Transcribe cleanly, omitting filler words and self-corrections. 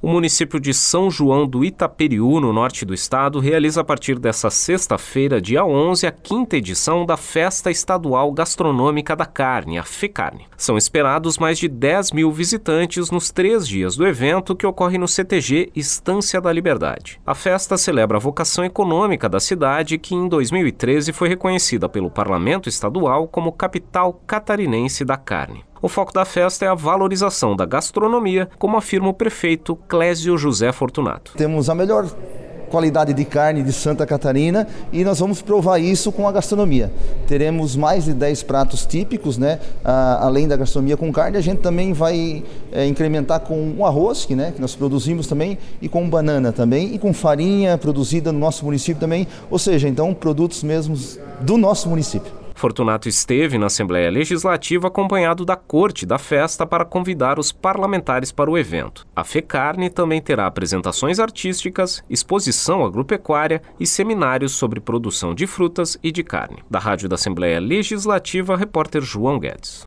O município de São João do Itaperiú, no norte do estado, realiza a partir desta sexta-feira, dia 11, a 5ª edição da Festa Estadual Gastronômica da Carne, a FECARNE. São esperados mais de 10 mil visitantes nos 3 dias do evento, que ocorre no CTG Estância da Liberdade. A festa celebra a vocação econômica da cidade, que em 2013 foi reconhecida pelo Parlamento Estadual como capital catarinense da carne. O foco da festa é a valorização da gastronomia, como afirma o prefeito Clésio José Fortunato. Temos a melhor qualidade de carne de Santa Catarina e nós vamos provar isso com a gastronomia. Teremos mais de 10 pratos típicos, né? Além da gastronomia com carne, a gente também vai incrementar com um arroz, que nós produzimos também, e com banana também, e com farinha produzida no nosso município também, ou seja, então produtos mesmos do nosso município. Fortunato esteve na Assembleia Legislativa acompanhado da corte da festa para convidar os parlamentares para o evento. A FECARNE também terá apresentações artísticas, exposição agropecuária e seminários sobre produção de frutas e de carne. Da Rádio da Assembleia Legislativa, repórter João Guedes.